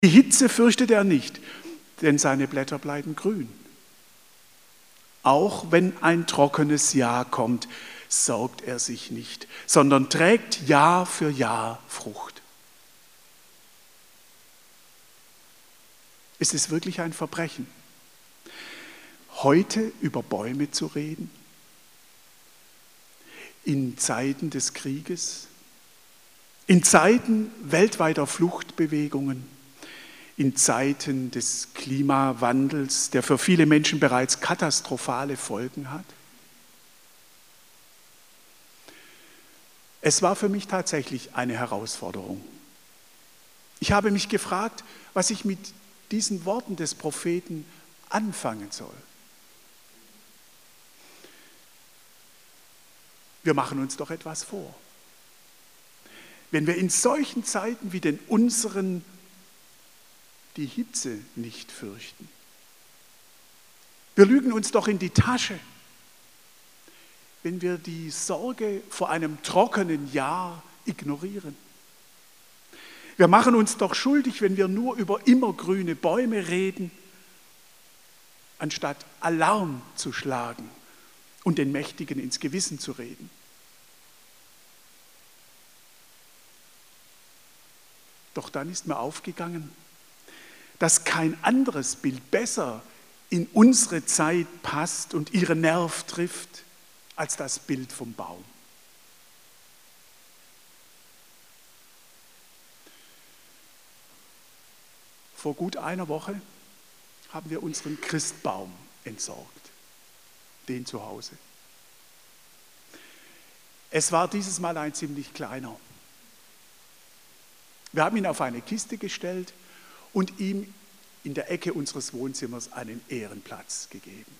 Die Hitze fürchtet er nicht, denn seine Blätter bleiben grün. Auch wenn ein trockenes Jahr kommt, sorgt er sich nicht, sondern trägt Jahr für Jahr Frucht. Es ist wirklich ein Verbrechen, heute über Bäume zu reden, in Zeiten des Krieges, in Zeiten weltweiter Fluchtbewegungen, in Zeiten des Klimawandels, der für viele Menschen bereits katastrophale Folgen hat. Es war für mich tatsächlich eine Herausforderung. Ich habe mich gefragt, was ich mit diesen Worten des Propheten anfangen soll. Wir machen uns doch etwas vor. Wenn wir in solchen Zeiten wie den unseren die Hitze nicht fürchten. Wir lügen uns doch in die Tasche, wenn wir die Sorge vor einem trockenen Jahr ignorieren. Wir machen uns doch schuldig, wenn wir nur über immergrüne Bäume reden, anstatt Alarm zu schlagen und den Mächtigen ins Gewissen zu reden. Doch dann ist mir aufgegangen, dass kein anderes Bild besser in unsere Zeit passt und ihren Nerv trifft, als das Bild vom Baum. Vor gut einer Woche haben wir unseren Christbaum entsorgt, den zu Hause. Es war dieses Mal ein ziemlich kleiner. Wir haben ihn auf eine Kiste gestellt und ihm in der Ecke unseres Wohnzimmers einen Ehrenplatz gegeben.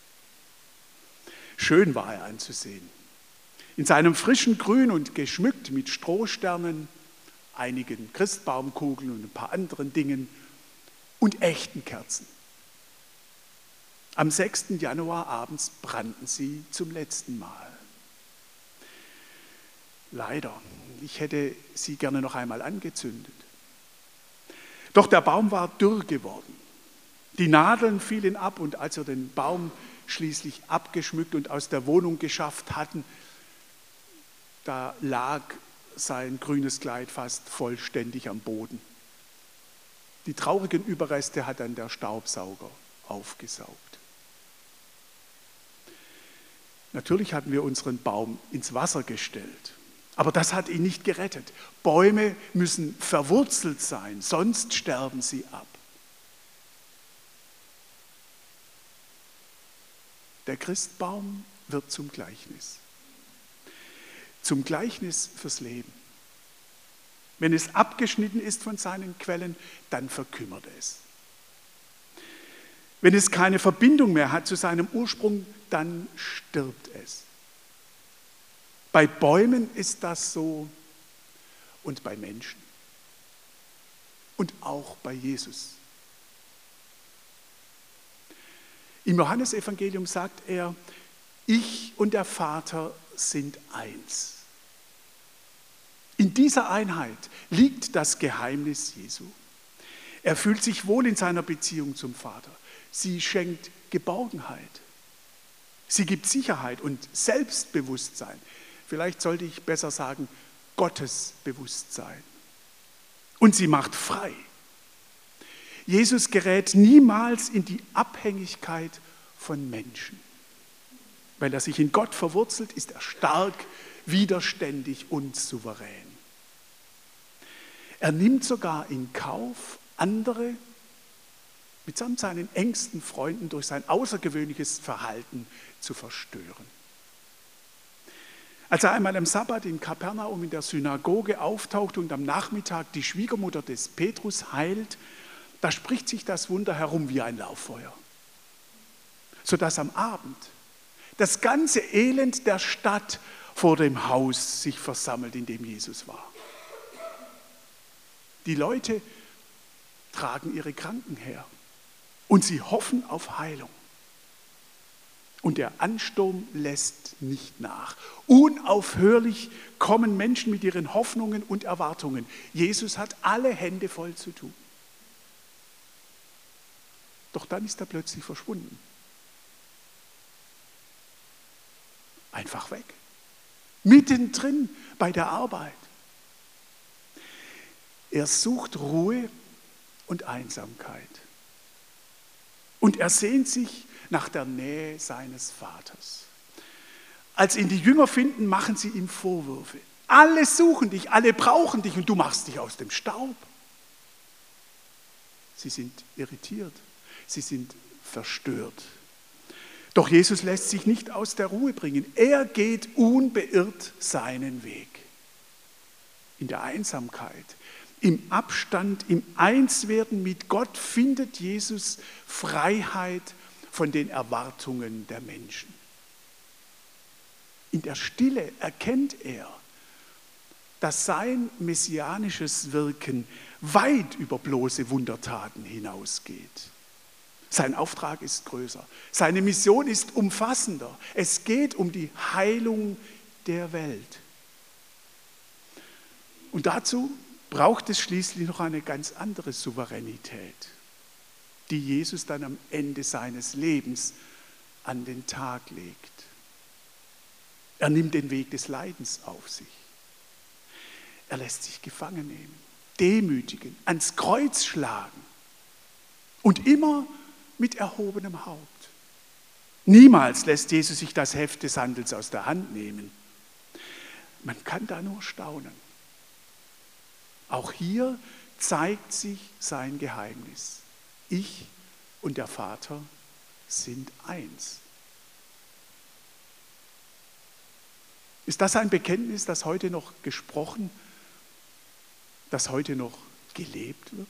Schön war er anzusehen. In seinem frischen Grün und geschmückt mit Strohsternen, einigen Christbaumkugeln und ein paar anderen Dingen und echten Kerzen. Am 6. Januar abends brannten sie zum letzten Mal. Leider, ich hätte sie gerne noch einmal angezündet. Doch der Baum war dürr geworden. Die Nadeln fielen ab und als wir den Baum schließlich abgeschmückt und aus der Wohnung geschafft hatten, da lag sein grünes Kleid fast vollständig am Boden. Die traurigen Überreste hat dann der Staubsauger aufgesaugt. Natürlich hatten wir unseren Baum ins Wasser gestellt. Aber das hat ihn nicht gerettet. Bäume müssen verwurzelt sein, sonst sterben sie ab. Der Christbaum wird zum Gleichnis. Zum Gleichnis fürs Leben. Wenn es abgeschnitten ist von seinen Quellen, dann verkümmert es. Wenn es keine Verbindung mehr hat zu seinem Ursprung, dann stirbt es. Bei Bäumen ist das so und bei Menschen. Und auch bei Jesus. Im Johannesevangelium sagt er, ich und der Vater sind eins. In dieser Einheit liegt das Geheimnis Jesu. Er fühlt sich wohl in seiner Beziehung zum Vater. Sie schenkt Geborgenheit. Sie gibt Sicherheit und Selbstbewusstsein. Vielleicht sollte ich besser sagen, Gottesbewusstsein. Und sie macht frei. Jesus gerät niemals in die Abhängigkeit von Menschen. Weil er sich in Gott verwurzelt, ist er stark, widerständig und souverän. Er nimmt sogar in Kauf, andere mitsamt seinen engsten Freunden durch sein außergewöhnliches Verhalten zu verstören. Als er einmal am Sabbat in Kapernaum in der Synagoge auftaucht und am Nachmittag die Schwiegermutter des Petrus heilt, da spricht sich das Wunder herum wie ein Lauffeuer. Sodass am Abend das ganze Elend der Stadt vor dem Haus sich versammelt, in dem Jesus war. Die Leute tragen ihre Kranken her und sie hoffen auf Heilung. Und der Ansturm lässt nicht nach. Unaufhörlich kommen Menschen mit ihren Hoffnungen und Erwartungen. Jesus hat alle Hände voll zu tun. Doch dann ist er plötzlich verschwunden. Einfach weg. Mittendrin bei der Arbeit. Er sucht Ruhe und Einsamkeit. Und er sehnt sich nach der Nähe seines Vaters. Als ihn die Jünger finden, machen sie ihm Vorwürfe. Alle suchen dich, alle brauchen dich und du machst dich aus dem Staub. Sie sind irritiert, sie sind verstört. Doch Jesus lässt sich nicht aus der Ruhe bringen. Er geht unbeirrt seinen Weg. In der Einsamkeit, im Abstand, im Einswerden mit Gott findet Jesus Freiheit von den Erwartungen der Menschen. In der Stille erkennt er, dass sein messianisches Wirken weit über bloße Wundertaten hinausgeht. Sein Auftrag ist größer. Seine Mission ist umfassender. Es geht um die Heilung der Welt. Und dazu braucht es schließlich noch eine ganz andere Souveränität, die Jesus dann am Ende seines Lebens an den Tag legt. Er nimmt den Weg des Leidens auf sich. Er lässt sich gefangen nehmen, demütigen, ans Kreuz schlagen und immer mit erhobenem Haupt. Niemals lässt Jesus sich das Heft des Handelns aus der Hand nehmen. Man kann da nur staunen. Auch hier zeigt sich sein Geheimnis. Ich und der Vater sind eins. Ist das ein Bekenntnis, das heute noch gesprochen, das heute noch gelebt wird?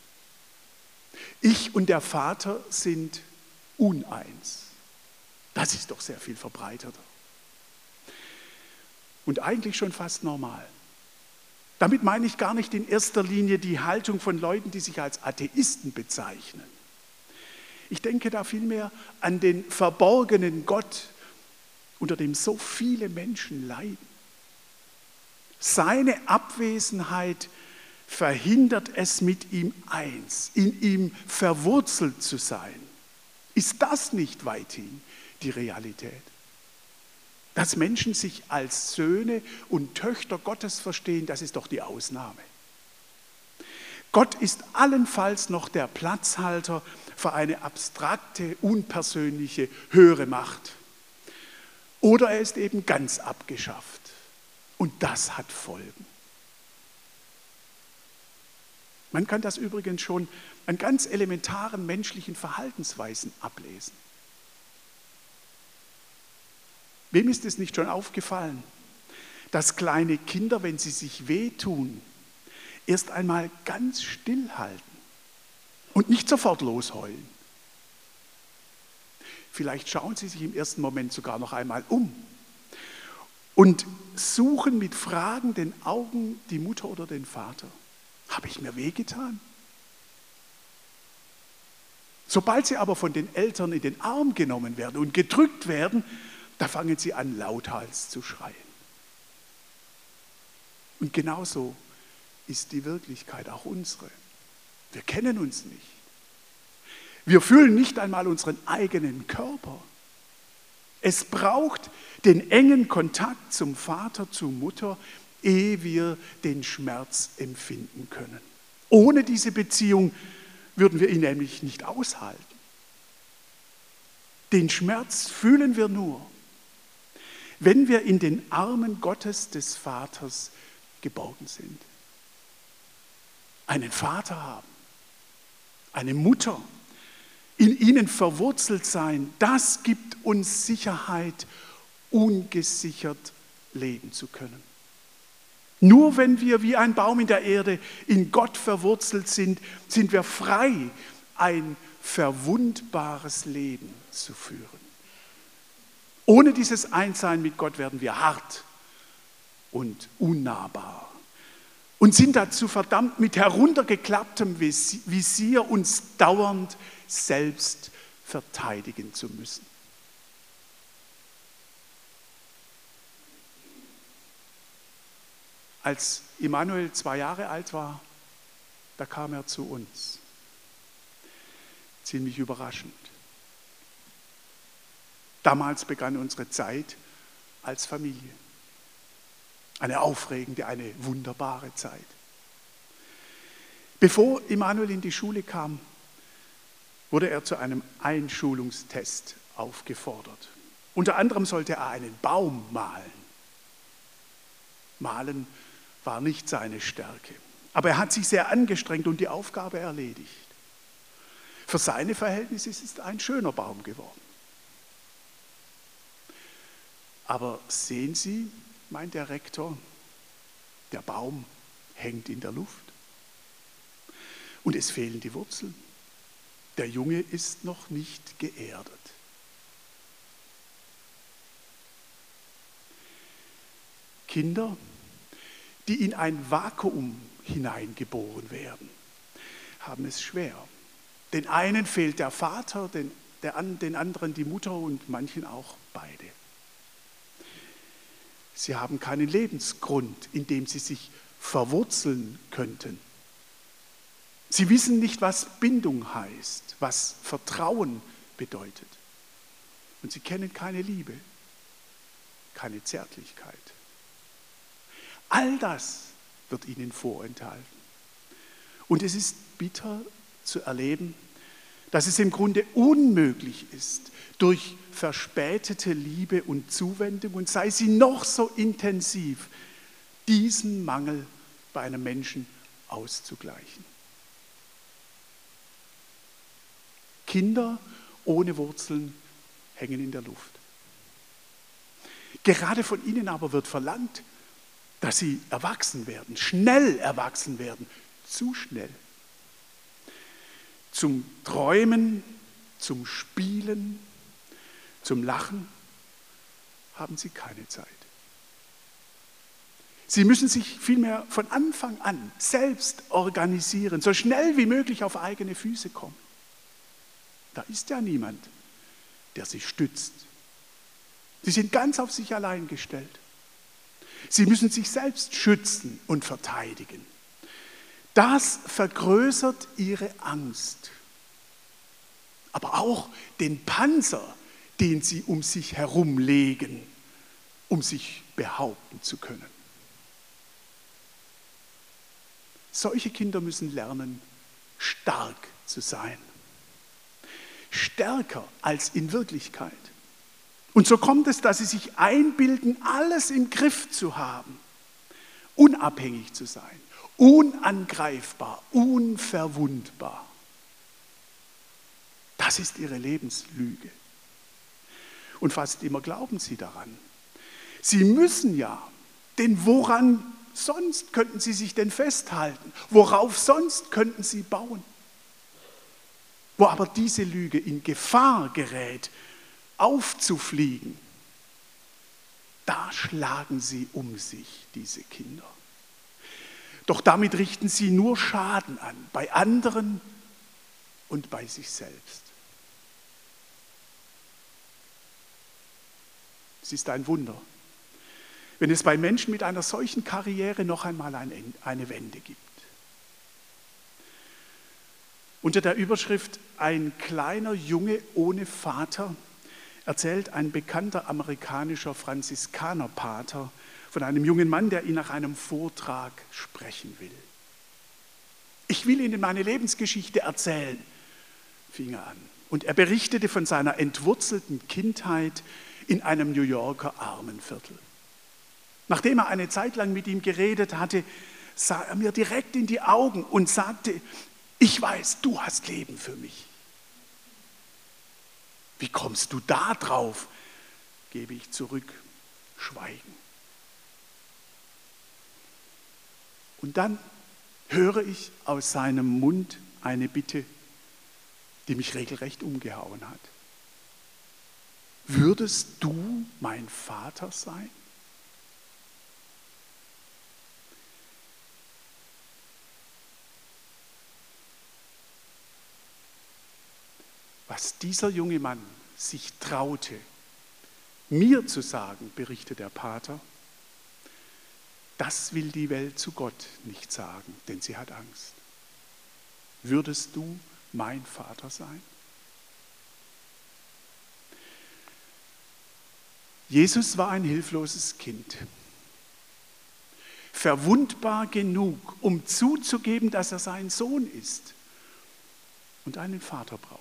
Ich und der Vater sind uneins. Das ist doch sehr viel verbreiteter. Und eigentlich schon fast normal. Damit meine ich gar nicht in erster Linie die Haltung von Leuten, die sich als Atheisten bezeichnen. Ich denke da vielmehr an den verborgenen Gott, unter dem so viele Menschen leiden. Seine Abwesenheit verhindert es, mit ihm eins, in ihm verwurzelt zu sein. Ist das nicht weithin die Realität? Dass Menschen sich als Söhne und Töchter Gottes verstehen, das ist doch die Ausnahme. Gott ist allenfalls noch der Platzhalter für eine abstrakte, unpersönliche, höhere Macht. Oder er ist eben ganz abgeschafft. Und das hat Folgen. Man kann das übrigens schon an ganz elementaren menschlichen Verhaltensweisen ablesen. Wem ist es nicht schon aufgefallen, dass kleine Kinder, wenn sie sich wehtun, erst einmal ganz still halten und nicht sofort losheulen? Vielleicht schauen sie sich im ersten Moment sogar noch einmal um und suchen mit fragenden Augen die Mutter oder den Vater. Habe ich mir wehgetan? Sobald sie aber von den Eltern in den Arm genommen werden und gedrückt werden, da fangen sie an, lauthals zu schreien. Und genauso ist die Wirklichkeit auch unsere. Wir kennen uns nicht. Wir fühlen nicht einmal unseren eigenen Körper. Es braucht den engen Kontakt zum Vater, zur Mutter, ehe wir den Schmerz empfinden können. Ohne diese Beziehung würden wir ihn nämlich nicht aushalten. Den Schmerz fühlen wir nur, wenn wir in den Armen Gottes des Vaters geborgen sind. Einen Vater haben, eine Mutter, in ihnen verwurzelt sein, das gibt uns Sicherheit, ungesichert leben zu können. Nur wenn wir wie ein Baum in der Erde in Gott verwurzelt sind, sind wir frei, ein verwundbares Leben zu führen. Ohne dieses Einssein mit Gott werden wir hart und unnahbar und sind dazu verdammt, mit heruntergeklapptem Visier uns dauernd selbst verteidigen zu müssen. Als Immanuel 2 Jahre alt war, da kam er zu uns. Ziemlich überraschend. Damals begann unsere Zeit als Familie. Eine aufregende, eine wunderbare Zeit. Bevor Immanuel in die Schule kam, wurde er zu einem Einschulungstest aufgefordert. Unter anderem sollte er einen Baum malen. Malen war nicht seine Stärke. Aber er hat sich sehr angestrengt und die Aufgabe erledigt. Für seine Verhältnisse ist es ein schöner Baum geworden. Aber sehen Sie, meint der Rektor, der Baum hängt in der Luft. Und es fehlen die Wurzeln. Der Junge ist noch nicht geerdet. Kinder, die in ein Vakuum hineingeboren werden, haben es schwer. Den einen fehlt der Vater, den anderen die Mutter und manchen auch beide. Sie haben keinen Lebensgrund, in dem sie sich verwurzeln könnten. Sie wissen nicht, was Bindung heißt, was Vertrauen bedeutet. Und sie kennen keine Liebe, keine Zärtlichkeit. All das wird ihnen vorenthalten. Und es ist bitter zu erleben, dass es im Grunde unmöglich ist, durch verspätete Liebe und Zuwendung, und sei sie noch so intensiv, diesen Mangel bei einem Menschen auszugleichen. Kinder ohne Wurzeln hängen in der Luft. Gerade von ihnen aber wird verlangt, dass sie erwachsen werden, schnell erwachsen werden, zu schnell. Zum Träumen, zum Spielen, zum Lachen haben sie keine Zeit. Sie müssen sich vielmehr von Anfang an selbst organisieren, so schnell wie möglich auf eigene Füße kommen. Da ist ja niemand, der sie stützt. Sie sind ganz auf sich allein gestellt. Sie müssen sich selbst schützen und verteidigen. Das vergrößert ihre Angst, aber auch den Panzer, den sie um sich herumlegen, um sich behaupten zu können. Solche Kinder müssen lernen, stark zu sein. Stärker als in Wirklichkeit. Und so kommt es, dass sie sich einbilden, alles im Griff zu haben, unabhängig zu sein, unangreifbar, unverwundbar. Das ist ihre Lebenslüge. Und fast immer glauben sie daran. Sie müssen ja, denn woran sonst könnten sie sich denn festhalten? Worauf sonst könnten sie bauen? Wo aber diese Lüge in Gefahr gerät, aufzufliegen, da schlagen sie um sich, diese Kinder. Doch damit richten sie nur Schaden an, bei anderen und bei sich selbst. Es ist ein Wunder, wenn es bei Menschen mit einer solchen Karriere noch einmal eine Wende gibt. Unter der Überschrift "Ein kleiner Junge ohne Vater" erzählt ein bekannter amerikanischer Franziskanerpater von einem jungen Mann, der ihn nach einem Vortrag sprechen will. "Ich will Ihnen meine Lebensgeschichte erzählen", fing er an. Und er berichtete von seiner entwurzelten Kindheit in einem New Yorker Armenviertel. Nachdem er eine Zeit lang mit ihm geredet hatte, sah er mir direkt in die Augen und sagte: "Ich weiß, du hast Leben für mich." "Wie kommst du da drauf?" gebe ich zurück, Schweigen. Und dann höre ich aus seinem Mund eine Bitte, die mich regelrecht umgehauen hat. "Würdest du mein Vater sein?" Was dieser junge Mann sich traute, mir zu sagen, berichtet der Pater, das will die Welt zu Gott nicht sagen, denn sie hat Angst. "Würdest du mein Vater sein? Jesus war ein hilfloses Kind. Verwundbar genug, um zuzugeben, dass er sein Sohn ist und einen Vater braucht.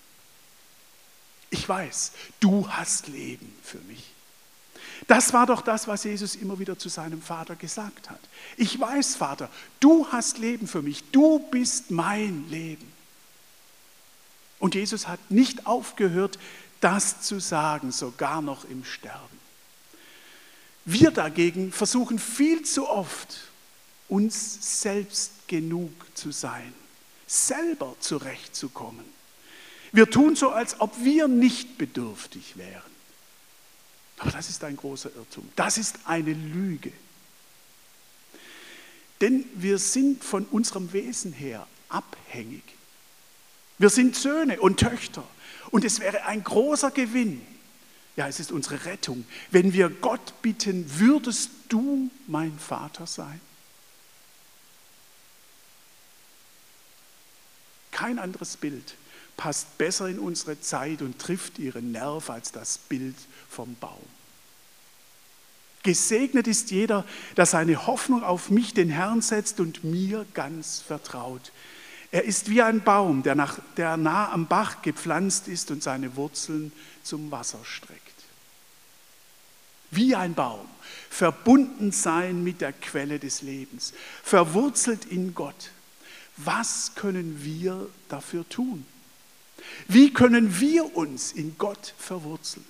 Ich weiß, du hast Leben für mich. Das war doch das, was Jesus immer wieder zu seinem Vater gesagt hat. Ich weiß, Vater, du hast Leben für mich, du bist mein Leben. Und Jesus hat nicht aufgehört, das zu sagen, sogar noch im Sterben. Wir dagegen versuchen viel zu oft, uns selbst genug zu sein, selber zurechtzukommen. Wir tun so, als ob wir nicht bedürftig wären. Aber das ist ein großer Irrtum. Das ist eine Lüge. Denn wir sind von unserem Wesen her abhängig. Wir sind Söhne und Töchter. Und es wäre ein großer Gewinn, ja, es ist unsere Rettung, wenn wir Gott bitten, würdest du mein Vater sein? Kein anderes Bild passt besser in unsere Zeit und trifft ihren Nerv als das Bild vom Baum. Gesegnet ist jeder, der seine Hoffnung auf mich, den Herrn, setzt und mir ganz vertraut. Er ist wie ein Baum, der nah am Bach gepflanzt ist und seine Wurzeln zum Wasser streckt. Wie ein Baum, verbunden sein mit der Quelle des Lebens, verwurzelt in Gott. Was können wir dafür tun? Wie können wir uns in Gott verwurzeln?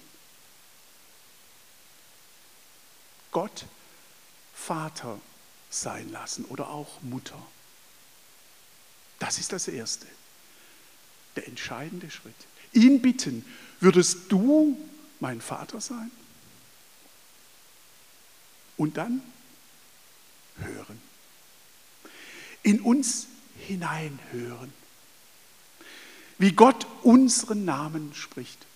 Gott Vater sein lassen oder auch Mutter. Das ist das Erste, der entscheidende Schritt. Ihn bitten, würdest du mein Vater sein? Und dann hören. In uns hineinhören. Wie Gott unseren Namen spricht.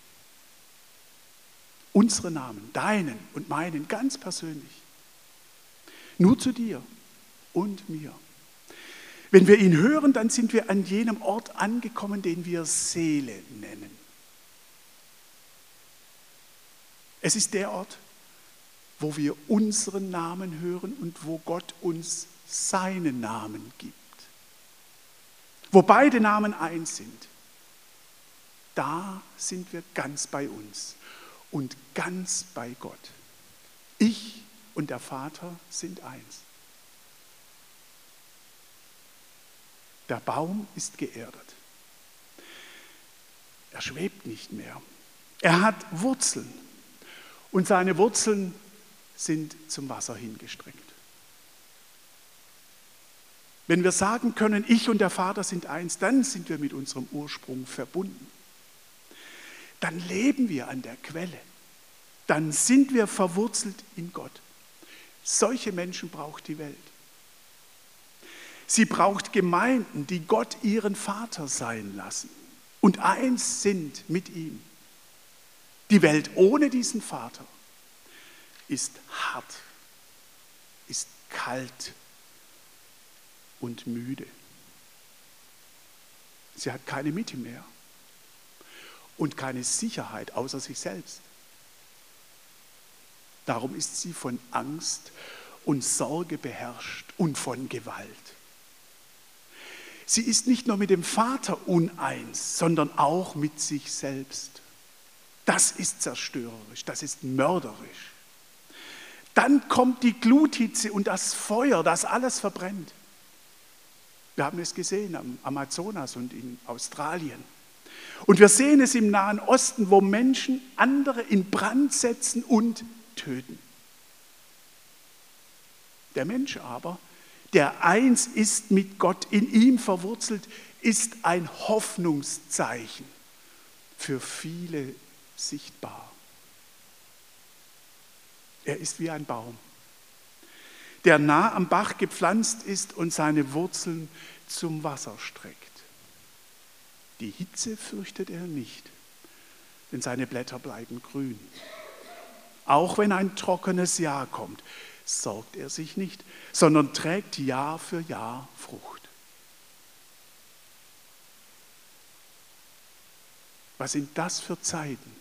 Unsere Namen, deinen und meinen, ganz persönlich. Nur zu dir und mir. Wenn wir ihn hören, dann sind wir an jenem Ort angekommen, den wir Seele nennen. Es ist der Ort, wo wir unseren Namen hören und wo Gott uns seinen Namen gibt. Wo beide Namen eins sind. Da sind wir ganz bei uns und ganz bei Gott. Ich und der Vater sind eins. Der Baum ist geerdet. Er schwebt nicht mehr. Er hat Wurzeln und seine Wurzeln sind zum Wasser hingestreckt. Wenn wir sagen können, ich und der Vater sind eins, dann sind wir mit unserem Ursprung verbunden. Dann leben wir an der Quelle. Dann sind wir verwurzelt in Gott. Solche Menschen braucht die Welt. Sie braucht Gemeinden, die Gott ihren Vater sein lassen und eins sind mit ihm. Die Welt ohne diesen Vater ist hart, ist kalt und müde. Sie hat keine Mitte mehr und keine Sicherheit außer sich selbst. Darum ist sie von Angst und Sorge beherrscht und von Gewalt. Sie ist nicht nur mit dem Vater uneins, sondern auch mit sich selbst. Das ist zerstörerisch, das ist mörderisch. Dann kommt die Gluthitze und das Feuer, das alles verbrennt. Wir haben es gesehen am Amazonas und in Australien. Und wir sehen es im Nahen Osten, wo Menschen andere in Brand setzen und töten. Der Mensch aber, der eins ist mit Gott, in ihm verwurzelt, ist ein Hoffnungszeichen für viele sichtbar. Er ist wie ein Baum, der nah am Bach gepflanzt ist und seine Wurzeln zum Wasser streckt. Die Hitze fürchtet er nicht, denn seine Blätter bleiben grün. Auch wenn ein trockenes Jahr kommt, sorgt er sich nicht, sondern trägt Jahr für Jahr Frucht. Was sind das für Zeiten,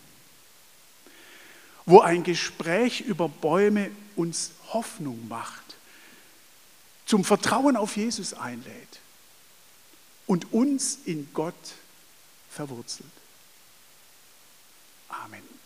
wo ein Gespräch über Bäume uns Hoffnung macht, zum Vertrauen auf Jesus einlädt und uns in Gott verwurzelt. Amen.